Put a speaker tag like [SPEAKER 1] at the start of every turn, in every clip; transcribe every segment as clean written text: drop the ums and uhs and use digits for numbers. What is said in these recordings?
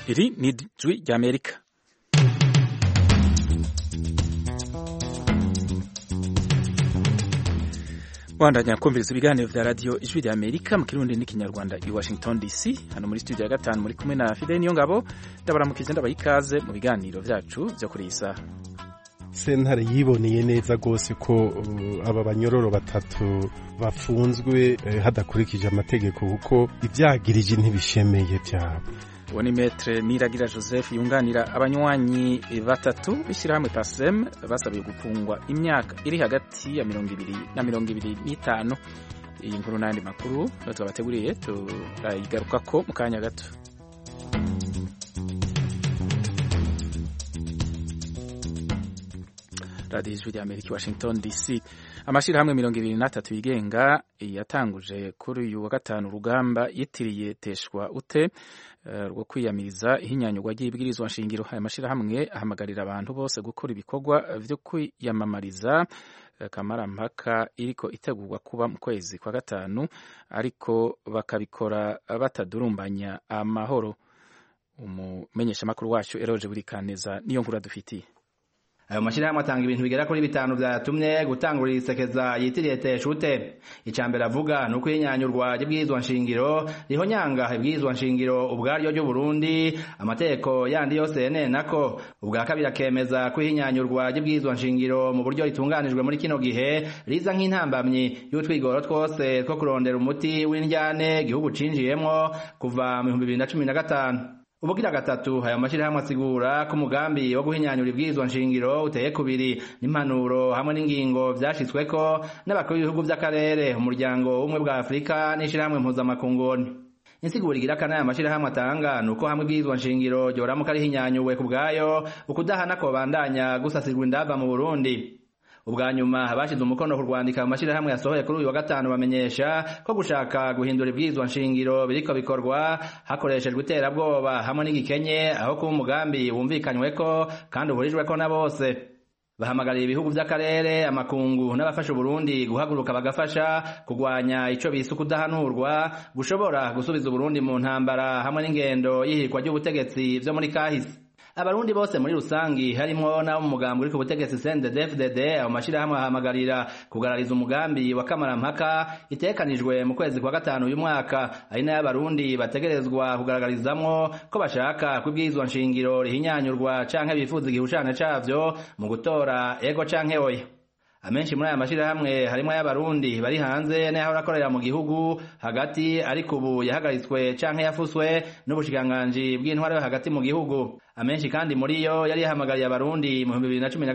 [SPEAKER 1] Iri ni Ijwi ry'Amerika. Bandanya kumviriza ibiganiro vya radio Ijwi ry'Amerika mu Kirundi n'Ikinyarwanda i Washington DC. Hano muri studio ya 5 muri kumwe na Fidel Niyongabo, ndabaramukije ndabayikaze mu biganiro vyacu vyo kuri isa.
[SPEAKER 2] Sentare yiboneye neza gose ko aba banyororo batatu bafunzwe hadakurikije amategeko kuko ivyagirije ntibishemeye vyabo.
[SPEAKER 1] Woni Maître Niragira Joseph yunganira abanywanyi batatu bishirahamwe PASEM basabiye gufungwa imyaka iri hagati ya 20 na 25. Iyi nkuru n'andi makuru twabateguriye turayigarukako mu kanya gato. Radio Ijwi ry'Amerika Washington DC. Amashirahamwe 23 yigenga yatanguje kuri uyu wa gatanu urugamba yitiriye teshwa ute rwo kwiyamiriza ihinyanyurwa ry'ibwirizwa nshingiro. Aya mashirahamwe ahamagarira abantu bose gukora ibikorwa vyo kwiyamamariza kamarampaka iriko itegurwa kuba mu kwezi kwa gatanu, ariko bakabikora batadurumbanya amahoro. Umumenyesha makuru wacu Eroje Burikaneza niyo nkuru dufitiye.
[SPEAKER 3] Ayo mashirahamwe atanga ibintu bigera kuri 5 vyatumye gutangurira isekeza yitiriye teshute. Icambere avuga nuko inyanyurwa y'ibwirizwa nshingiro rihonyanga ibwirizwa nshingiro ubwaryo ryo Burundi, amategeko yandi yose nako. Ubwa kabiri akemeza ko inyanyurwa y'ibwirizwa nshingiro mu buryo ritunganijwe muri kino gihe riza nk'intambamyi y'utwigoro twose two kurondera umuti w'indyane igihugu cinjiyemwo kuva mu 2015. Ubugira gatatu ayo mashirahamwe asigura ko umugambi wo guhinyanyura ibwirizwa nshingiro uteye kubiri n'impanuro hamwe n'ingingo vyashitsweko n'abakuru b'ibihugu vy'akarere, umuryango umwe bwa Afrika n'ishirahamwe mpuzamakungu. Insiguro igira kana aya mashirahamwe atanga nuko hamwe ibwirizwa nshingiro ryoramuka rihinyanyuwe ku bwayo ukudahana ko bandanya gusasirwa indava mu Burundi. Ubwa nyuma abashize umukono ku rwandika amashirahamwe yasohoye kuri uyu wa gatanu bamenyesha ko gushaka guhindura ibwirizwa nshingiro biriko bikorwa hakoreshejwe iterabwoba hamwe n'igikenye aho kuba umugambi wumvikanyweko kandi uhurijweko na bose. Bahamagariye ibihugu vy'akarere, amakungu n'abafasha Burundi guhaguruka bagafasha kugwanya ico bise kudahanurwa gushobora gusubiza Burundi mu ntambara hamwe n'ingendo y'ihirikwa ry'ubutegetsi vyo muri kahise. Abarundi bose muri rusangi harimwo nabo mu mugambi uri ku butegetsi CNDD-FDD abo mashirahamwe ahamagarira kugarariza umugambi wa kamarampaka itekanijwe mu kwezi kwa gatanu uyu mwaka, ari nayo abarundi bategerezwa kugaragarizamwo ko bashaka kwibwirizwa nshingiro rihinyanyurwa canke bifuza igihushane cavyo mu gutora ego canke oya. Amenshi muri aya mashirahamwe harimwo y'abarundi bari hanze n'aho rakorera mu gihugu hagati, ariko ubu yahagaritswe canke yafuswe n'ubushikiranganji bw'intwaro hagati mu gihugu. Amenshi kandi muri yo yari yahamagariye abarundi mu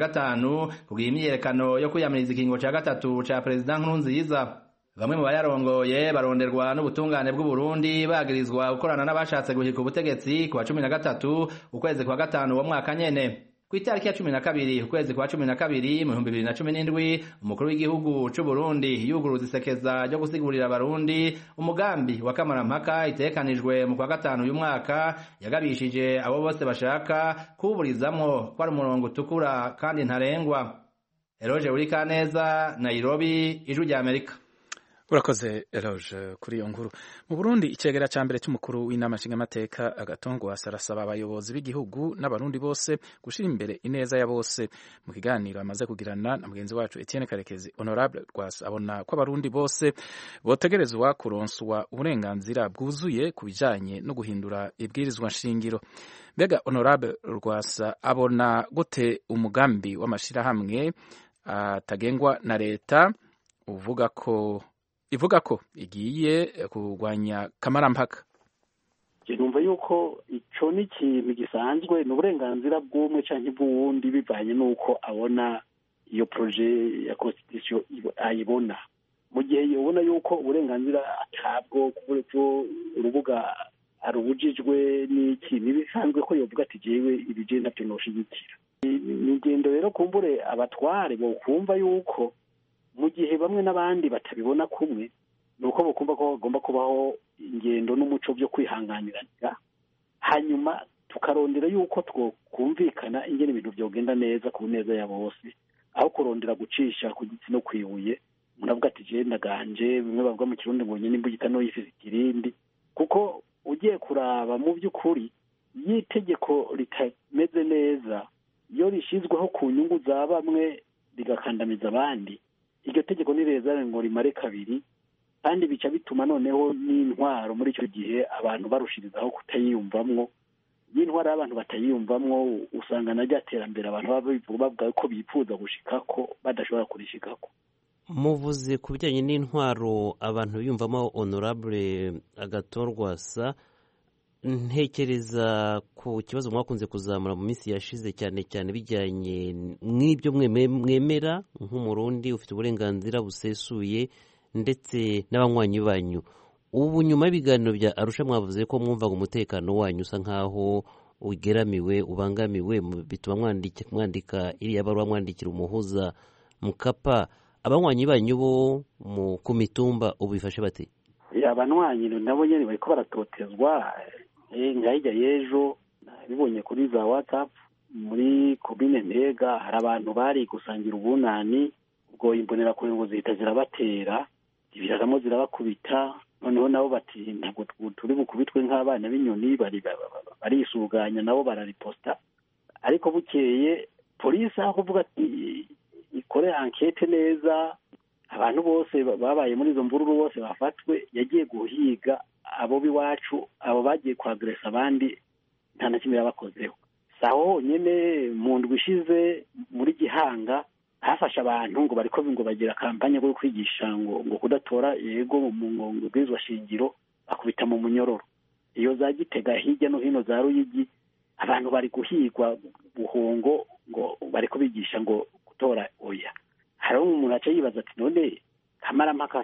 [SPEAKER 3] 2015 kugira imyiyerekano yo kwiyamiriza ikingo ca gatatu ca President Nkurunziza. Bamwe mu bayarongoye baronderwa n'ubutungane bw'u Burundi bagirizwa gukorana n'abashatse guhirika ubutegetsi ku wa 13 ukwezi kwa gatanu wa mwaka nyene. Kw'itariki ya 12 ukwezi kwa 12 mu 2017 umukuru w'igihugu c'u Burundi yuguruza isekeza ryo gusigurira abarundi umugambi wa kamarampaka itekanijwe mu kwa gatanu uyu mwaka, yagabishije abo bose bashaka kuburizamwo ko ari umurongo utukura kandi ntarengwa. Eroje Burikaneza, Nairobi, Ijwi ry'Amerika.
[SPEAKER 1] Urakoze Eroje kuri iyo nkuru. Mu Burundi icegera ca mbere c'umukuru w'inama nshingamateka Agathon arasaba abayobozi b'igihugu n'abarundi bose gushira imbere ineza ya bose. Mu kiganiro amaze kugirana na mugenzi wacu Etienne Karekezi, Honorable Rwasa abona ko abarundi bose botegerezwa kuronswa uburenganzira bwuzuye ku bijanye no guhindura ibwirizwa nshingiro. Mbega Honorable Rwasa abona gute umugambi w'amashirahamwe atagengwa na leta ivuga ko igiye kurwanya kamarampaka?
[SPEAKER 4] Numva yuko ico ni ikintu gisanzwe, n'uburenganzira bw'umwe canke bw'uwundi bivanye n'uko abona iyo projet ya constitution ayibona. Mu gihe yobona yuko uburenganzira atabwo kubwo urubuga arubujijwe n'ikintu bisanzwe ko yovuga ati jewe ibije ntavyo noshigikira. Nigendo rero kumbure abatware bo kumva yuko mu gihe bamwe n'abandi batabibona kumwe, nuko bokumva ko bagomba kubaho ingendo n'umuco byo kwihanganirana, hanyuma tukarondera yuko twokumvikana ingene ibintu byogenda neza ku neza ya bose, aho kurondera gucisha ku giti no kwibuye. Munavuga ati je ndaganje, bimwe bavuga mu Kirundi ngo nyine imbugita no yifise ikirindi, kuko ugiye kuraba mu by'ukuri iyo itegeko ritameze neza, iyo rishyizweho ku nyungu za bamwe rigakandamiza abandi, iryo tegeko nireza ngo rimare kabiri, kandi bica bituma noneho n'intwaro muri icyo gihe abantu barushirizaho kutayiyumvamwo. iyo intwaro y'abantu batayiyumvamwo usanga na rya terambere abantu bavuga ko bifuza gushikako badashobora kurishikako.
[SPEAKER 5] Muvuze ku bijyanye n'intwaro abantu biyumvamo honorable Agathon-Rwasa, ntekereza ku kibazo mwakunze kuzamura mu minsi yashize cyane cyane bijyanye n'ibyo mwemera nk'umurundi ufite uburenganzira busesuye ndetse n'abanywanyi banyu. Ubu nyuma y'ibiganiro bya Arusha mwavuze ko mwumvaga umutekano wanyu usa nkaho ugeramiwe, ubangamiwe, bituma mwandika iriya baruwa mwandikira umuhuza Mkapa. Abanywanyi banyu bo ku mitumba ubu bifashe bate?
[SPEAKER 4] Abanywanyi nabo nyene bariko baratotezwa. Ngahijya yejo bibonye kuri za WhatsApp muri komine Ntega hari abantu bari gusangira ubunani, ubwo imbonera kure ngo zihita zirabatera, ibiraramo zirabakubita, noneho nabo bati ntabwo turi bukubitwe nk'abana b'inyoni, barisuganya nabo barariposta. Ariko bukeye polisi aho kuvuga ati ikore enquête neza, abantu bose babaye muri izo mvururu bose bafatwe, yagiye guhiga abo biwacu, abo bagiye kwagresa abandi nta na kimwe yabakozeho. Saho honyene mu ndwi ishize muri Gihanga hafasha abantu ngo bariko ngo bagira kampanye yo kwigisha ngo kudatora yego mu bwizwa shingiro, bakubita mu munyororo. Iyo za Gitega hirya no hino za Ruyigi abantu bari guhigwa buhongo ngo bariko bigisha ngo gutora oya. Hari umuntu aca yibaza ati none kamara mpaka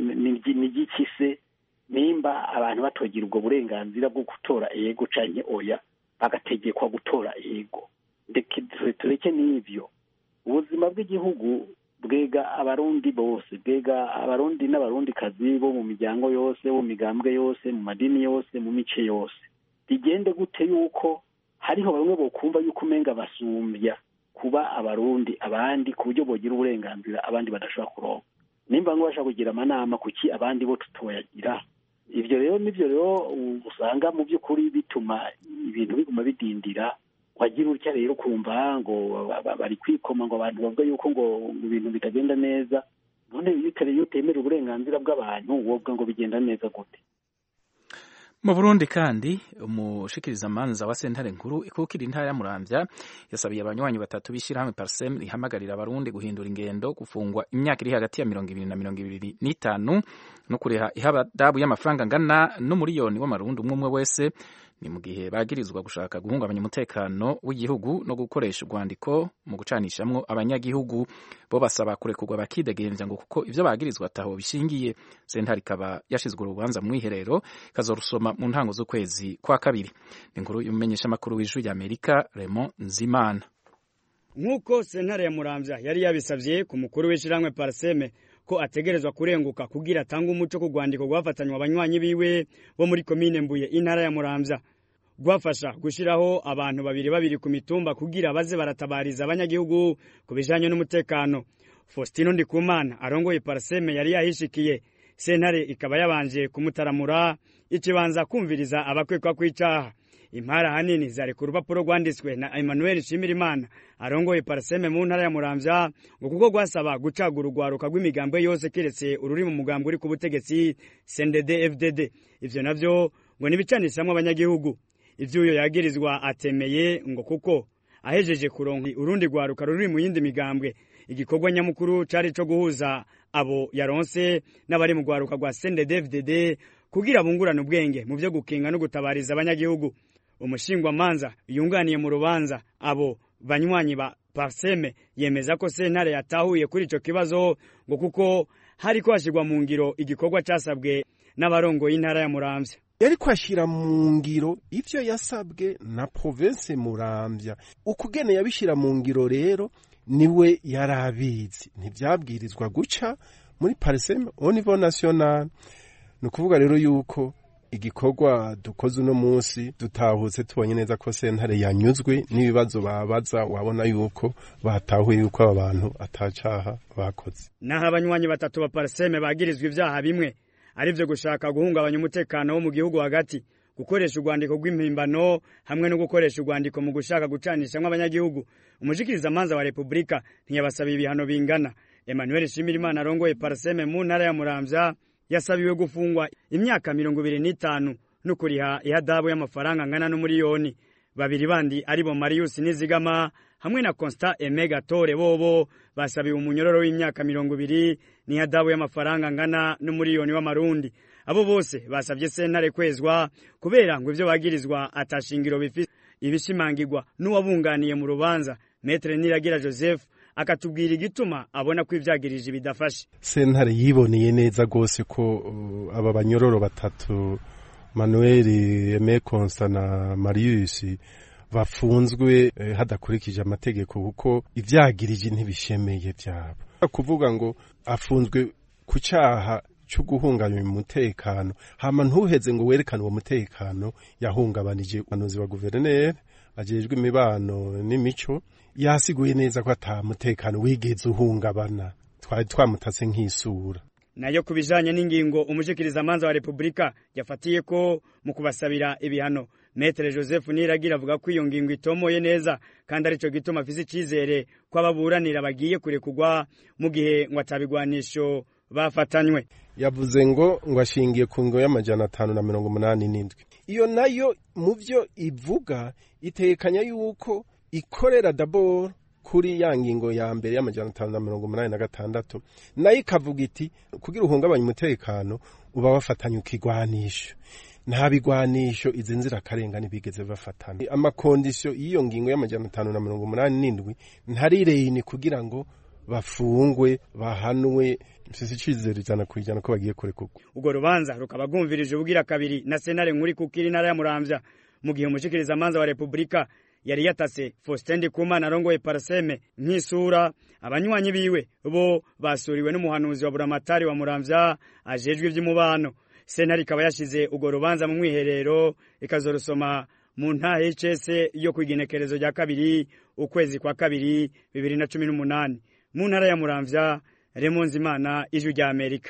[SPEAKER 4] ni gikise nimba abantu batogira ubwo burenganzira bwo gutora yego canke oya, bagategekwa gutora yego. Ndeke tureke n'ivyo. Ubuzima bw'igihugu bwega abarundi bose, bwega abarundi n'abarundi kazi bo mu miryango yose, mu migambwe yose, mu madini yose, mu mice yose. Bigende gute yuko hariho bamwe bokumva yuko umenga basumbya kuba abarundi abandi ku buryo bogira uburenganzira abandi badashobora kuronka. Nimba ngo bashaka kugira amanama kuki abandi bo tutoyagira. Ivyo rero usanga mu by'ukuri bituma ibintu biguma bidindira. Wagira utya rero kumva ngo bari kwikoma ngo abantu bavuga yuko ngo ibintu bitagenda neza. None iyo utemera uburenganzira bw'abantu wobwa ngo bigenda neza gute?
[SPEAKER 1] Mu Burundi kandi umushikirizamanza wa sentare nkuru ikukira intara ya Muramvya yasabiye abanywanyi batatu bishirahamwe Parsem rihamagarira abarundi guhindura ingendo, gufungwa imyaka iri hagati ya 20 na 25 no kureha ihadabu y'amafaranga ngana n'umuriyoni w'amarundi umwe wese. Ni mu gihe bagirizwa gushaka guhungabanya umutekano w'igihugu no gukoresha urwandiko mu gucanishamwo abanyagihugu. Bo basaba kurekurwa bakidegemvya ngo kuko ivyo bagirizwa taho bishingiye. Sentare ikaba yashizwe urubanza mu iherero kazorusoma mu ntango z'ukwezi kwa kabiri. Ni inkuru y'umumenyesha makuru w'ijwi ry'Amerika Raymond Nzimana.
[SPEAKER 6] Nkuko sentare ya Muramvya yari yabisavye ku mukuru w'ishiramwe Parseme ko ategerezwa kurenguka kugira atanga umuco ku rwandiko rwafatanywa abanywanyi biwe bo muri komine Mbuye intara ya Muramvya, rwafasha gushiraho abantu babiri ku mitumba kugira baze baratabariza abanyagihugu ku bijanye n'umutekano. Faustino Ndikumana arongoye Parseme yari yahishikiye. Sentare ikaba yabanje kumutaramura ikibanza kumviriza abakwekwa kw'icaha. Impara hanini zari ku rupapuro rwanditswe na Emmanuel Nshimirimana arongoye Parseme mu ntara ya Muramvya ngo kuko gwasaba gucagura urwaruka rw'imigambwe yose kiretse ururi mu mugambwe uri ku butegetsi CNDD FDD. Ivyo navyo ngo nibicanishamwe abanyagihugu. Ivyo uyo yagirizwa atemeye ngo kuko ahejeje kuronka urundi rwaruka ruri mu yindi migambwe. Igikorwa nyamukuru cari co guhuza abo yaronse n'abari mu rwaruka rwa CNDD FDD kugira bungurana ubwenge mu vyo gukinga no gutabariza abanyagihugu. Umushingwa manza yunganiye mu rubanza abo banywanyi ba Parseme yemeza ko sentare yatahuye kuri ico kibazo ngo kuko hariko hashirwa mu ngiro igikorwa casabwe n'abarongo y'intara ya Muramvya.
[SPEAKER 2] Yari kwashira mu ngiro ivyo yasabwe na province Muramvya. Ukugene yabishira mu ngiro rero niwe yarabizi, ntivyabwirizwa guca muri Parseme au niveau national. Nukuvuga rero yuko igikorwa dukoze uno munsi dutahutse tubonye neza ko sentare yanyuzwe n'ibibazo babaza, wabona yuko batahuye yuko abantu atacaha bakoze.
[SPEAKER 6] Naho abanywanyi batatu ba Parseme bagirizwa ivyaha bimwe ari vyo gushaka guhungabanya umutekano wo mu gihugu hagati, gukoresha urwandiko rw'impimbano hamwe no gukoresha urwandiko mu gushaka gucanishamwe abanyagihugu. Umushikirizamanza wa Republika ntiyabasabiye ibihano bingana. Emmanuel Shimirimana arongoye Parseme mu ntara ya Muramvya yasabiwe gufungwa imyaka 25 no kuriha ihadabu y'amafaranga angana n'umuriyoni. Babiri bandi aribo Marius Nizigama hamwe na Constant Emega Tore bobo basabiwe umunyororo w'imyaka 20 n'ihadabu y'amafaranga angana n'umuriyoni w'amarundi. Abo bose basabye sentare kwezwa kubera ngo ivyo bagirizwa atashingiro bifise. Ibishimangirwa n'uwabunganiye mu rubanza Maître Niragira Joseph akatubwira igituma abona ko ivyagirije bidafashe.
[SPEAKER 2] Sentare yiboneye neza gose ko aba banyororo batatu Manuel Aime Constant na Marius bafunzwe hadakurikije amategeko kuko ivyagirije ntibishemeye byabo. Kuvuga ngo afunzwe ku cyaha cyo guhungabanya umutekano hama ntuheze ngo werekane uwo mutekano yahungabanije umuyobozi wa guverineri ajejwe imibano n'imico yasiguye neza ko ata mutekano wigeze uhungabana twari twamutatse nk'isura.
[SPEAKER 6] Nayo kubijanye n'ingingo umushikirizamanza wa Republika yafatiye ko mu kubasabira ibihano Maître Joseph Niragira avuga ko iyo ngingo itomoye neza kandi arico gituma afise icizere ko ababuranira bagiye kurekugwa mu gihe ngo atabigwanisho bafatanywe.
[SPEAKER 2] Yavuze ngo ashingiye ku ngo y'amajana 587. Iyo nayo mu byo ivuga itekanya yuko ikorera d'abord kuri ya ngingo ya mbere y'amajana 586 nayo ikavuga iti kugira uhungabanya umutekano uba wafatanye ukigwanisho. Nta bigwanisho izi nzira karengane bigeze bafatana. Amakondisyo y'iyo ngingo y'amajana 587 ntarireyini kugira ngo bafungwe bahanwe mfise icizere cyane kujana ko bagiye kurekugwa.
[SPEAKER 6] Ugo rubanza rukaba gumvirije ubugira kabiri na sentare nkuri kukiri ntara ya Muramvya mu gihe umushikiriza manza wa Republika yari yatase Faustin Ndikumana arongoye Parseme nk'isura. Abanywanyi biwe bo basuriwe n'umuhanuzi wa Buramatari wa Muramvya ajejwe ivy'umubano. Sentare ikaba yashize ugo rubanza mu mwiherero ikazorusoma mu ntahe y'icese yo kwigenekerezo rya kabiri ukwezi kwa kabiri 2018 mu ntara ya Muramvya. Raymond Zimana, Ijwi rya Amerika.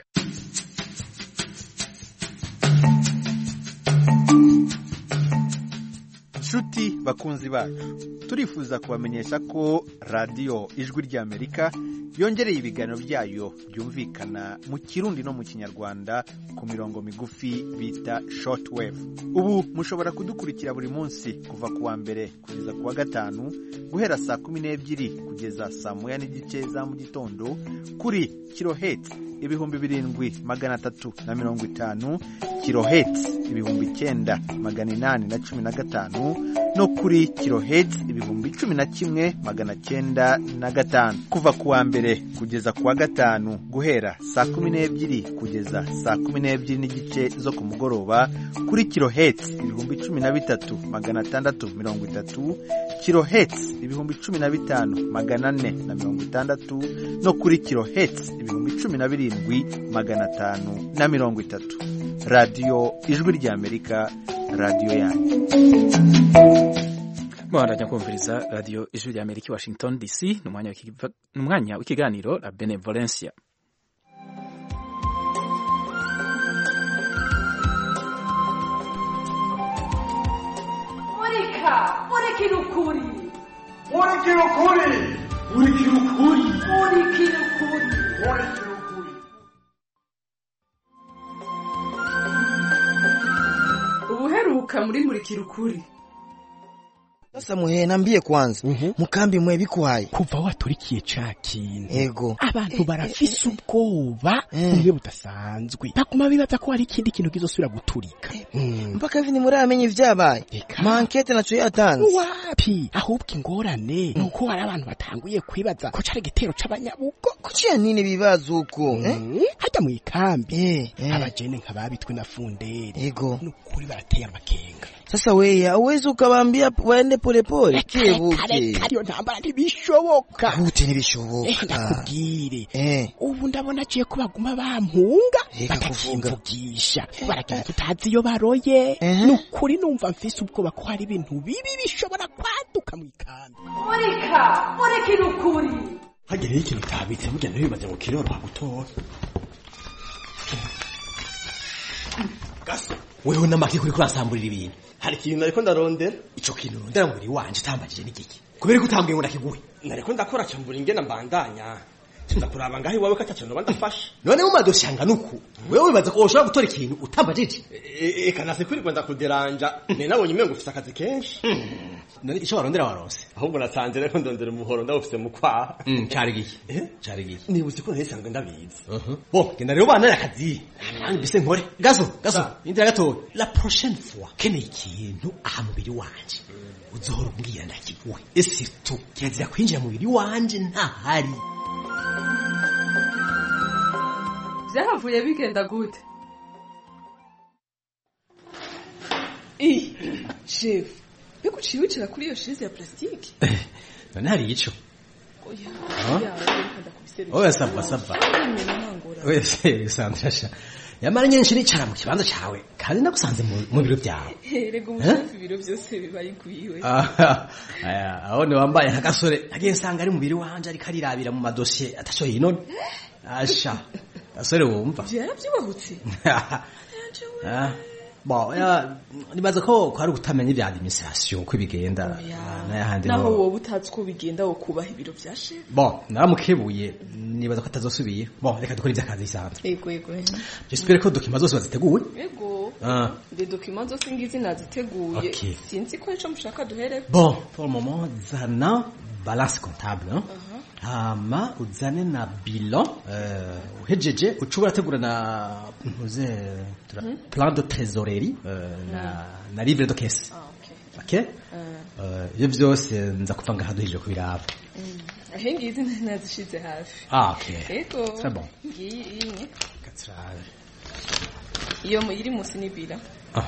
[SPEAKER 7] Nshuti bakunzi bacu, turifuza kubamenyesha ko radio Ijwi rya Amerika yongereye ibiganiro byayo byumvikana mu Kirundi no mu Kinyarwanda ku mirongo migufi bita shortwave. Ubu mushobora kudukurikira buri munsi kuva kuwa mbere kugeza kuwa gatanu guhera saa 12 kugeza saa 1:30 za mu gitondo kuri kilohertz 7350, kilohertz 9815 no kuri kilohertz 11905 kuva kuwa mbere kugeza kuwa gatanu guhera saa 12 kugeza saa 12 n'igice zo ku mugoroba kuri kilohertz 13630, kilohertz 15460 no kuri kilohertz 17530. Radio Ijwi rya Amerika, radio yanyu.
[SPEAKER 1] Mwandanya kumviriza radio Ijwi rya Amerika Washington DC numwanya w'ikiganiro la Benevolencia.
[SPEAKER 8] Ubuheruka muri Murikirukuri.
[SPEAKER 9] Sasa muhe nambie kwanza mukambi mwe bikwaye
[SPEAKER 10] kuva waturikiye cakine.
[SPEAKER 9] Ego
[SPEAKER 10] abantu barafise ubwoba umwe budasanzwe bakuma bibaza ko hari ikindi kintu kizosubira guturika
[SPEAKER 9] mpaka hivi nimuramenye ivyabaye mankete naco yatanze
[SPEAKER 10] wapi ahubwo ingorane nuko hari abantu batanguye kwibaza ko cari gitero c'abanyabugo
[SPEAKER 9] kuciya nini bibazo uko
[SPEAKER 10] hajya mu ikambi abajene nkababitwe na funderi
[SPEAKER 9] ego
[SPEAKER 10] nukuri barateye amakenga.
[SPEAKER 9] Sasa weya uwezi ukabambia waende polepole kibuke
[SPEAKER 10] kariyo ntambara ntibishoboka
[SPEAKER 9] gute ntibishoboka
[SPEAKER 10] ndakubwire ubu ndabona aciye kubaguma bampunga batakivugisha baragenda tutazi iyo baroye nukuri numva mfise ubwoba ko hari ibintu bibi bishobora kwaduka mu ikambi.
[SPEAKER 8] Mureka nukuri
[SPEAKER 10] hagereye ikintu tabitse burya ntibibaze ngo kiroroha gutora. Gaso wewe namaki kuri kurasamburira ibintu hari ikintu nariko ndarondera ico kintu ndera muri wanje tambajije n'igiki kubera ko utambwiye ngo ndakiguhe nariko ndakora cyambura ingena mbandanya ndakuraba ngaho iwawe katacho no bandafasha none umadoshanga nuku wewe wibaza ko ushobora gutora ikintu utambajije eka nase kuri kwenda kuderanja ne nabonye umengo ufite akazi kenshi none ico warondera warose ahubwo nasanze rero ndondera umuhoro ndawufite mu kwa cari giki cari giki ni uzi ko ntesanzwe ndabizi bo genda rero bana akazi nange bise nkore gazo indira gato la prochaine fois kene ikintu aha mubiri wanje uzohora umbwira ndakiguhe ese tu kirazira kwinjira mu mubiri wanje ntahari
[SPEAKER 8] byahavuye bigenda gute chef biko ciwicira kuri iyo shize ya plastiki
[SPEAKER 10] none hari ico oya saba oya Sandra yamara nyinshi nicara mu kibanza cawe kandi nagusanze mu biro byawe
[SPEAKER 8] rego umushoferi ibiro byose bibaye kuyiwe
[SPEAKER 10] aho ni wambaye nk'agasore agiye nsanga ari mu biro wanje ariko arirabira mu madosiye ataco yinone asha asore wumva
[SPEAKER 8] byarabyubahutse
[SPEAKER 10] bon nibaza ko ari gutamenya ibya administration ko bigenda n'ahandi
[SPEAKER 8] naho wowe utazi ko bigenda wo kubaha ibiro bya chef
[SPEAKER 10] bon naramukebuye nibaza ko atazosubiye bon reka dukora iby'akazi isanzwe
[SPEAKER 8] yego
[SPEAKER 10] j'espère ko document zose baziteguye
[SPEAKER 8] yego de document zose ngizi naziteguye sinzi ko ico mushaka duhere
[SPEAKER 10] bon pour le moment zana balance comptable hama uzane na bilan uhejeje ucubura tegura na plan de trésorerie na livre de caisse okay ibyo byose nza kuva ngaha duhije kubiraba
[SPEAKER 8] ahengizi nazishize hafi
[SPEAKER 10] okay
[SPEAKER 8] yego
[SPEAKER 10] très bon
[SPEAKER 8] ngiyi
[SPEAKER 10] katsara
[SPEAKER 8] iyo iri musi ni bila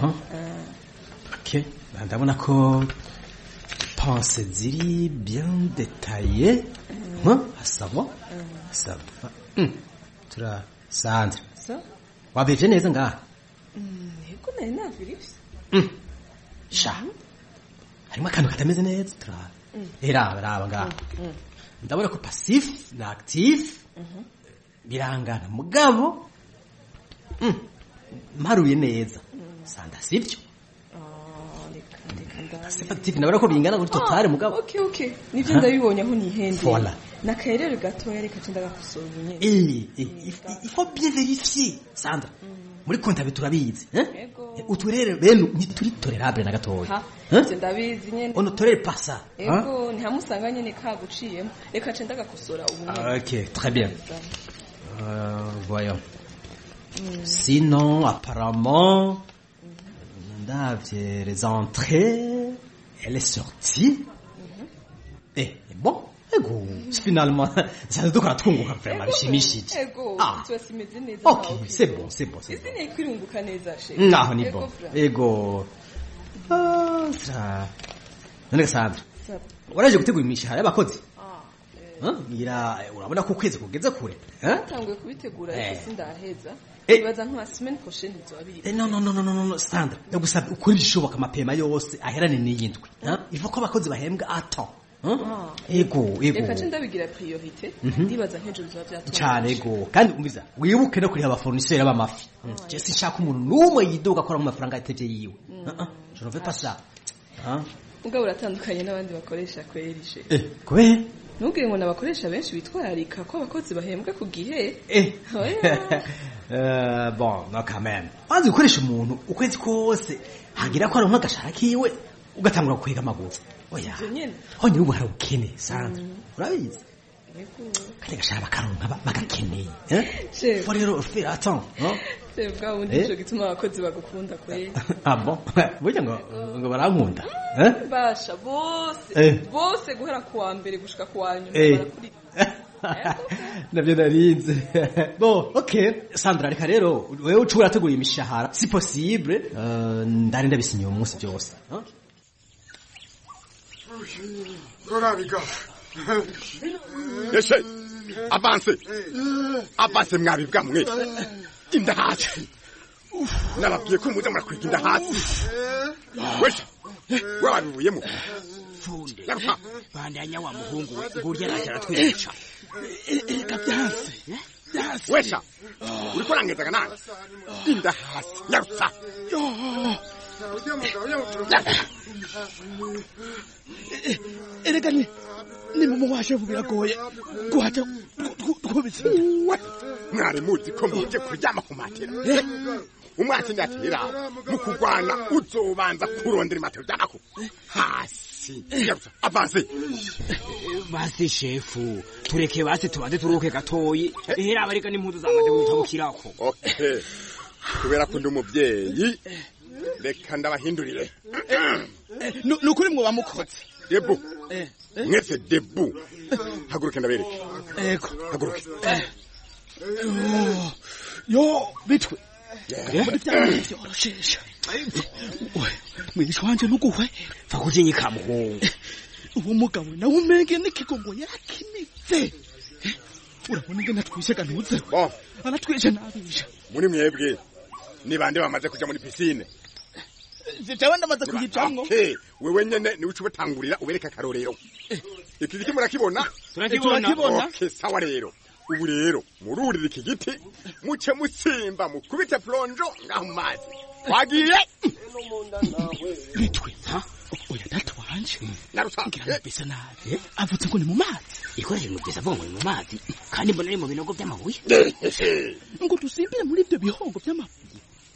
[SPEAKER 10] okay ndabona ko pense ziri bien détaillé ça va tura Sandra wabeje neza ngaha
[SPEAKER 8] yego nari navirivye
[SPEAKER 10] sha harimo akantu katameze neza tura raba ngaha ndabona ko passif na actif birangana mugabo maruye neza Sandra sivyo Active nabara ko bingana kuri total mugabo
[SPEAKER 8] okay nivyo ndabibonye aho nihende nakaerere gato yareka cenda gakosora nyene
[SPEAKER 10] il faut bien vérifier Sandra muri comptable turabizi uturere bene nituri tolerable na gatoya
[SPEAKER 8] ndabizi nyene
[SPEAKER 10] ono torere passa
[SPEAKER 8] yego ni hamusanga nyene kaguciyemo reka cenda gakosora ubu
[SPEAKER 10] okay très bien voyons sinon apparemment les entrées, elle est sortie. Et bon, ego, finalement, ça ne doit pas trop vraiment chimichite. Ok, c'est bon. Non, ni bon. Ego. Ça. None Sandra. Waraje gutegura imishahara y'abakozi. Urabona ko kwezi kugeze kure.
[SPEAKER 8] Tanguye kubitegura ese ndaheza. Ibaza nka semaine prochaine nzobabiri.
[SPEAKER 10] No, Sandra. Ndagusaba ukuri bishoboka mapema yose aherane n'iyindwi. Ivuga ko abakozi bahembwa ato. Ego.
[SPEAKER 8] Reka ndabigira priorité. Ndibaza nkejo bizabyato.
[SPEAKER 10] Cyane ego. Kandi umviza wibuke no kuri aba fournisseur b'amafi. Je sinshaka umuntu numwe yidoga akora mu mafaranga ateje yiwe. Je ne veux pas ça.
[SPEAKER 8] Ugabo uratandukanye n'abandi bakoresha kwerishe.
[SPEAKER 10] Kwe?
[SPEAKER 8] Nubwire ngo nabakoresha benshi bitwararika ko abakozi bahembwa ku gihe.
[SPEAKER 10] Bon, no quand même. Wanzi ukoresha umuntu ukwezi kose hagira ko ari nk'agashara kiwe ugatangura kwega amaguru. Oya. Honye ubu harukene Sandra. Urabizi? Kandi gashara bakaronka bagakeneye.
[SPEAKER 8] Chef.
[SPEAKER 10] Rero fera attends,
[SPEAKER 8] Chef bwa wundi cyo gituma abakozi bagukunda kwe.
[SPEAKER 10] Bon. Burya ngo barankunda.
[SPEAKER 8] Basha bose guhera kuwa mbere gushika kuwa nyuma barakuri.
[SPEAKER 10] Nabyo narinze. Bon, okay. Sandra reka rero wewe ucura tegura imishahara si possible. Ndari ndabisinye umunsi byose.
[SPEAKER 11] Korabiga. Yeshe. Avance mwabibwa mwe. Inda hasi. Nababwiye ko muza murakwiga inda hasi. Wesha. Wabibuyemo.
[SPEAKER 10] Funde. Bandanya wa muhungu we burya arajara twica. Reka byanse.
[SPEAKER 11] Wesha. Uriko rangeza nani? Inda hasi. Nyarutsa.
[SPEAKER 10] erega ni mu washefu biragoye guhaca twubitsinda
[SPEAKER 11] mwari muzi ko muje kuryama ku matera umwatsi ndatera mu kurwana uzobanza kurondera imatera ryamako hasi avance
[SPEAKER 12] basi shefu tureke basi tubanze turuke gatoyi hera abareka n'impuzu zamaze gutabukirako
[SPEAKER 11] okay kubera ko ndi umuvyeyi reka ndabahindurire
[SPEAKER 10] nukuri mwo bamukoze
[SPEAKER 11] debu mwese debu haguruke ndabereke
[SPEAKER 10] ego
[SPEAKER 11] haguruke
[SPEAKER 10] yo bitwe muri vyoroshesha mwisho wanje nuguhwe
[SPEAKER 12] fakuzinyi kamuhungu
[SPEAKER 10] uwo mugabo nawe umenge n'ikigongo yarakimize urabona ingene atwishe ganuze aratwishe nabisha
[SPEAKER 11] muri mwebwe ni bande bamaze kuja muri piscine
[SPEAKER 10] jewe ndamaze kuyicamwo
[SPEAKER 11] wewe nyene ni ucu batangurira ubereka akarorero iki giti murakibona
[SPEAKER 12] turakibona
[SPEAKER 11] okay sawa rero ubu rero mururira iki giti muce musimba mukubite plonjo ngaho mu mazi wagiye
[SPEAKER 10] bitwe oya data wanje narusangira bisa nabi avutse ngo ni mu mazi
[SPEAKER 12] ikoresheje mugeza vongo ni mu mazi kandi mbona ari mu binogo by'amabuye
[SPEAKER 10] ngo dusimbire muri ibyo bihongo by'amabuye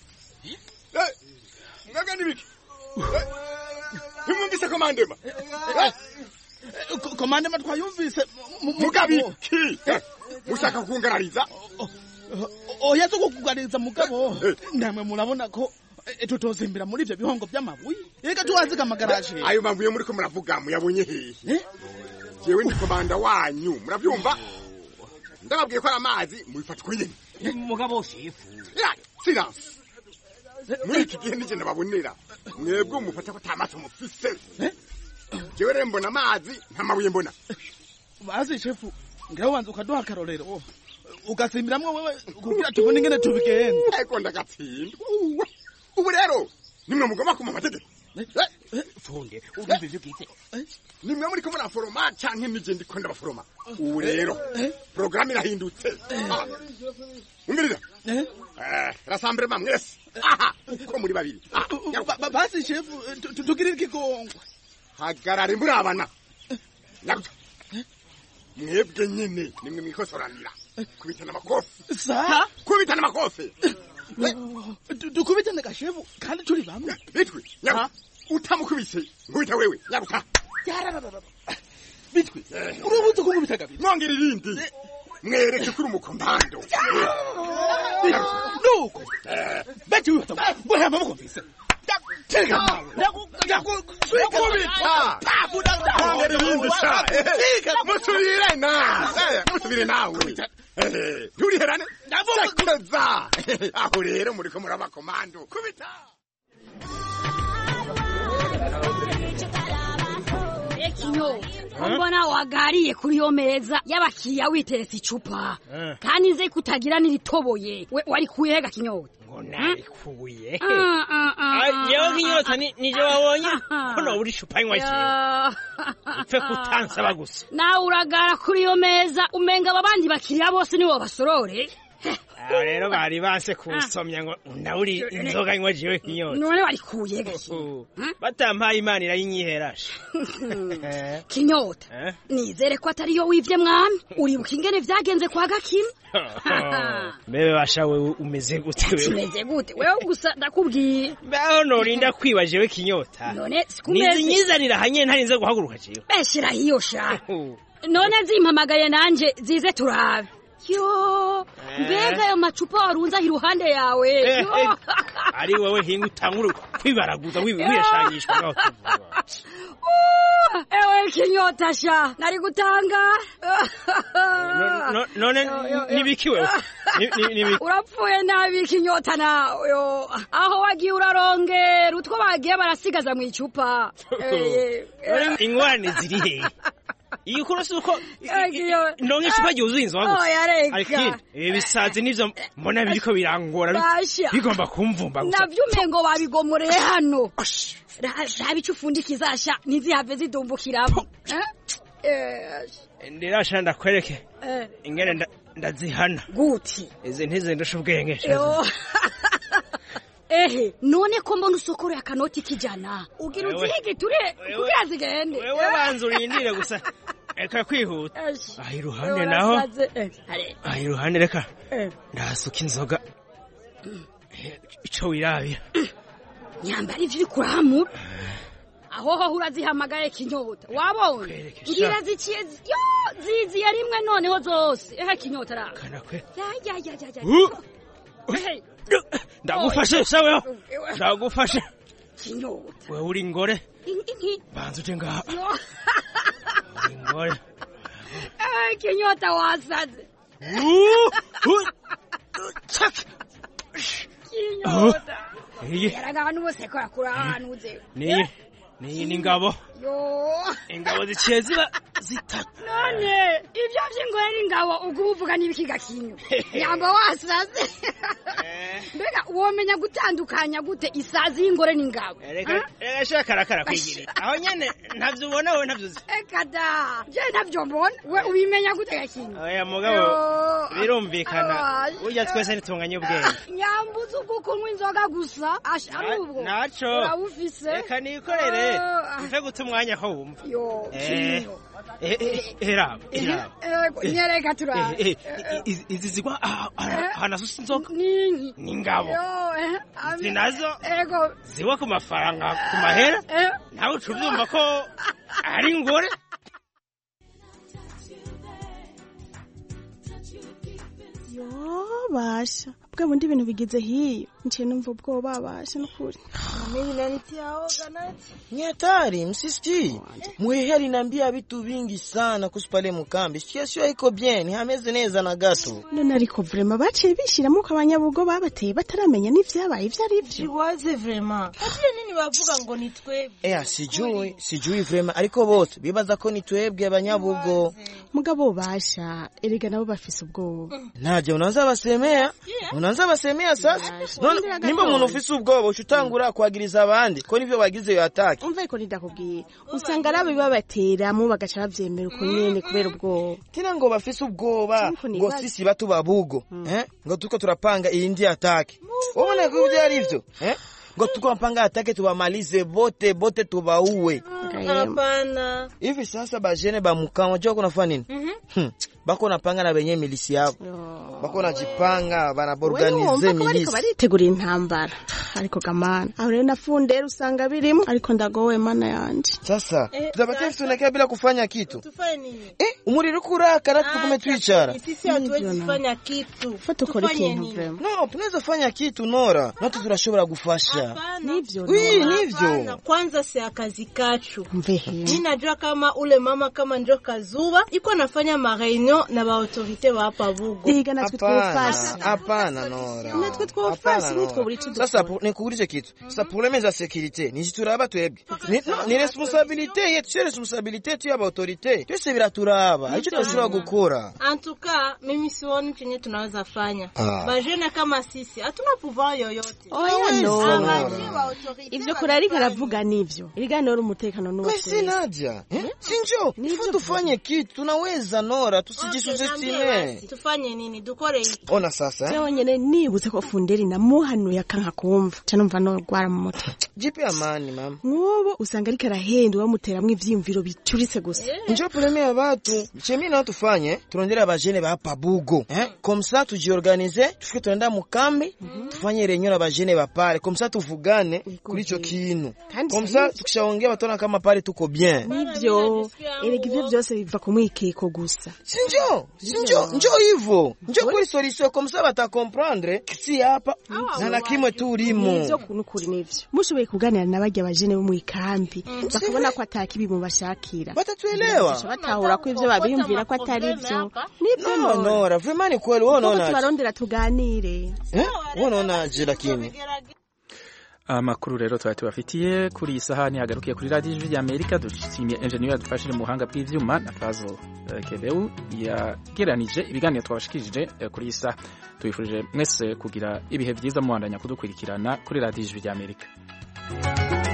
[SPEAKER 11] ngaga nibiki ntimwumvise komandema
[SPEAKER 10] komandema twayumvise
[SPEAKER 11] mugabiki mushaka kungarariza
[SPEAKER 10] oya zo kukugaririza mugabo namwe murabona ko tutozimbira muri ibyo bihongo by'amabuye reka tuwaziga amagaraje
[SPEAKER 11] ayo mabuye muri ko muravuga muyabonye hehe jewe ndi komanda wanyu murabyumva ndababwiye ko ari amazi mubifata uko nyene
[SPEAKER 12] mugabo shefu
[SPEAKER 11] silence muri iki gihe nije ndababonera mwebwe mufata ko atamaso mufise jewe rero mbona amazi nta mabuye mbona
[SPEAKER 10] bazi shefu ngaho wanze ukaduha akarorero ugasimbiramwo wewe kugira tubone ingene tubigenza
[SPEAKER 11] ariko ndagatsindwa ubu rero nimwe mugomba kuma amategeko
[SPEAKER 12] funde urumva ivyo bwite
[SPEAKER 11] nimwe muri ko muraforoma canke nije ndiko ndabaforoma ubu rero programme irahindutse umviriza rassemblema mwese uko muri babiri
[SPEAKER 10] basi shefu tugirire ikigongwe
[SPEAKER 11] hagarare murabana nyaruta mwebwe nyene nimwe mwikosoranira kubitana amakofi kubitana amakofi
[SPEAKER 10] dukubitane gashefu kandi turi bamwe
[SPEAKER 11] bitwe nyaruta utamukubise nkubita wewe nyaruta
[SPEAKER 10] bitwe urubuze kunkubita kabiri
[SPEAKER 11] mwongera irindi mwereke kuri umukombando
[SPEAKER 10] nuko beti wita boya amaboko mfise tega
[SPEAKER 11] musubire nawe nturiherane sekeza aho rero muriko muraba komando kubita
[SPEAKER 13] mbona wagariye kuri yo meza y'abakiriya witeretse icupa kandi nze kutagira n'iritoboye wari kuyega kinyota
[SPEAKER 12] ngo narikuye yewe kinyota nije wabonye ko nobura icupa nywa kiwe ipfe kutansaba gusa
[SPEAKER 13] nawe uragara kuri yo meza umenga abandi bakiriya bose nibo basorore
[SPEAKER 12] rero bari base kunsomya ngo ndaburi inzoga nywa jiwe kinyota
[SPEAKER 13] none warikuye gaki
[SPEAKER 12] batampaye imana irayinyiherashe
[SPEAKER 13] kinyota nizere ko atari yo wivye mwami uribuka ingene vyagenze kwa Gakima
[SPEAKER 12] mbebe basha wewe umeze gute wewe
[SPEAKER 13] umeze gute wewe gusa ndakubwiye
[SPEAKER 12] baho norinda kwiba jewe kinyota
[SPEAKER 13] none sikumeze
[SPEAKER 12] nizinyizanira hanye ntarinze guhaguruka jewe
[SPEAKER 13] beshira hiyo sha none zimpamagaye nanje zize turabe yo mbega yo macupa warunza iruhande yawe
[SPEAKER 12] ari wewe hinga utanguru kwibaraguza wiyashanyishwa naho
[SPEAKER 13] ewe kinyota sha nari gutanga
[SPEAKER 12] none nibiki wewe
[SPEAKER 13] urapfuye nabi kinyota nawe aho wagiye urarongera utwo bagiye barasigaza mu icupa
[SPEAKER 12] ingorane ziri hehe iyo kurosi uko ndonke icupa ryuzuye inzoga gusa ariko ibisazi nivyo mbona biriko birangora bigomba kumvumba gusa
[SPEAKER 13] navyo umengo babigomoreye hano rabi cufundikizasha asha nizihave zidumbukiramo
[SPEAKER 12] ndirasha ndakwereke ingene ndazihana
[SPEAKER 13] guti
[SPEAKER 12] izi ntize ndusha ubwenge
[SPEAKER 13] ehe none ko mbona usokora akanoti kijana ugira uzige ture kugira zigende
[SPEAKER 12] wewe banza urindire gusa reka kwihuta aho iruhande naho aho iruhande reka ndasuka inzoga ico wirabira
[SPEAKER 13] nyambara ivyo kuramura aho urazihamagaye kinyota wabonye ngira ziciye yo zizi yarimwe noneho zose kinyota ra
[SPEAKER 12] kanakwe
[SPEAKER 13] ya
[SPEAKER 12] ndagufashe sawe ndagufashe
[SPEAKER 13] kinyota
[SPEAKER 12] wewe uri ingore banza uje ngaha ingore
[SPEAKER 13] kinyota wasaze kinyota yaragana ubuseko yakurahanuze ni ingabo ingabo ziciye ziba zitatu none ibyo by'ingore n'ingabo ubwo uvuga n'ibikiga kinyo nyamba wasaze mbega womenya gutandukanya gute isazi y'ingore n'ingabo
[SPEAKER 12] reka shakarakara kwigirira aho nyene ntavyo ubona wowe ntavyo uzi
[SPEAKER 13] ekada je ntavyo mbona we ubimenya gute gakinyo
[SPEAKER 12] oya mugabo birumvikana urya twese nitunganye ubwenge
[SPEAKER 13] nyambuza ubwo kunywa inzoga gusa ari ubwo
[SPEAKER 12] naco
[SPEAKER 13] urabufise
[SPEAKER 12] reka nikorere mve guta umwanya aho wumva era
[SPEAKER 13] nyereka turaba
[SPEAKER 12] izi zigwa hanasusa inzoga n'ingabo izi nazo ziwa ku mafaranga ku mahera nawe uca ubyumva ko ari ingore
[SPEAKER 10] basha bwa bundi ibintu bigize hiyo nciye numva ubwoba basha n'ukuri
[SPEAKER 9] ni hatari msisikii muhehe aliniambia vitu vingi sana kuhusu pale mkambi sio iko bien hameze neza na gato
[SPEAKER 10] none ariko vraiment baciye bishiramo ko abanyabugo babateye bataramenya n'ivyabaye ivyo ari byo
[SPEAKER 14] biwaze vraiment atiye nini bavuga ngo ni twebwe
[SPEAKER 9] sijui vraiment ariko bose bibaza ko ni twebwe abanyabugo
[SPEAKER 10] mugabo basha erega nabo bafise ubwoba
[SPEAKER 9] naje unaanza basemea sasa nimba umuntu ufise ubwoba ucutangura kwagiriza abandi ko nivyo bagize yataki
[SPEAKER 10] umva iko ndakubwiye usanga arabe babateramo bagaca bavyemera uko nyene kubera ubwoba
[SPEAKER 9] tena ngo bafise ubwoba ngo sisi batu babugo ngo tuko turapanga iyindi ataki ubona ko ibyo ari byo ngo tukapanga atake tubamalize bote tubauwe
[SPEAKER 14] hapana
[SPEAKER 9] hivi sasa bajene ba mukama joko nafanya nini bako napanga na benye milisi yabo bako najipanga banaborganize milisi
[SPEAKER 10] baritegura intambara ariko gamana aho rero nafundera usanga birimo ariko ndagowe mana yanje
[SPEAKER 9] sasa tutabate tunakia bila kufanya kitu
[SPEAKER 14] tufanye nini
[SPEAKER 9] umuriro kurakara tukume twicara
[SPEAKER 14] sisi hatuwezi kufanya kitu
[SPEAKER 10] fatukore ikintu vraiment
[SPEAKER 9] no tunaweza fanya kitu Nora natu turashobora gufasha
[SPEAKER 10] nivyo
[SPEAKER 9] nivyo
[SPEAKER 14] kwanza si akazi kacu ninajua kama ule mama kama njo Kazuba iko anafanya mareunion na ba autorite wa hapa Bugo
[SPEAKER 10] diga natwe twofasi
[SPEAKER 9] hapana Nora
[SPEAKER 10] natwe twofasi nitwe buri cyo
[SPEAKER 9] sasa nikuulize kitu sasa problème za sécurité ni turaba twebwe ni responsabilité yetu c'est responsabilité tu ya ba autorite twese biraturaba ico tushobora gukora
[SPEAKER 14] en tout cas mimi sioni chenye tunaweza fanya bajene kama sisi hatuna pouvoir yoyote
[SPEAKER 10] ivyo kurari karavuga nivyo iriganora umutekano
[SPEAKER 9] n'uwese naja sinjo nifu tufanye kitu tunaweza Nora tusijisuzestime
[SPEAKER 14] tufanye nini dukore iki
[SPEAKER 9] ona sasa
[SPEAKER 10] cyo nyene nibutse ko funderi na muhano yakanka kumva canumva no gwara mu mutwe
[SPEAKER 9] jipe amani mama
[SPEAKER 10] nkubo usanga ari karahendo bamuteramwe ivyimviro bicuritse gusa
[SPEAKER 9] njo problème ya batu chemi na tufanye turondera abajene ba hapa Bugo comme ça tujiorganize tufike tunaenda mukambi tufanye reunion abajene ba pale comme ça tuvugane kuri ico kintu comme ça tukishaongea batona kama pale tuko bien
[SPEAKER 10] nivyo erega ivyo byose biva ku mwikeko gusa
[SPEAKER 9] sinjo hivyo njo kuri solution comme ça bata comprendre si hapa na kimwe turimo
[SPEAKER 10] nivyo kunukuri nivyo mushoboye kuganira nabajya abajene bo mu ikambi bakabona ko atakibi mu bashakira
[SPEAKER 9] batatuelewa
[SPEAKER 10] batahura ko ivyo babiyumvira ko atari byo
[SPEAKER 9] nivyo Nora vraiment ni kweli wewe unaona
[SPEAKER 10] tubarondera tuganire
[SPEAKER 9] wewe unaona je lakini
[SPEAKER 1] amakuru rero twari tubafitiye kuri iyi sahani hagarukiye kuri radiyo ijwi ry'Amerika dushimiye engineer yadufashije mu buhanga bw'ivyuma na Fazo Kebeu yageranije ibiganiro twabashikirije kuri iyi saha tubifurije mwese kugira ibihe byiza muhandanya kudukurikirana kuri radiyo ijwi ry'Amerika.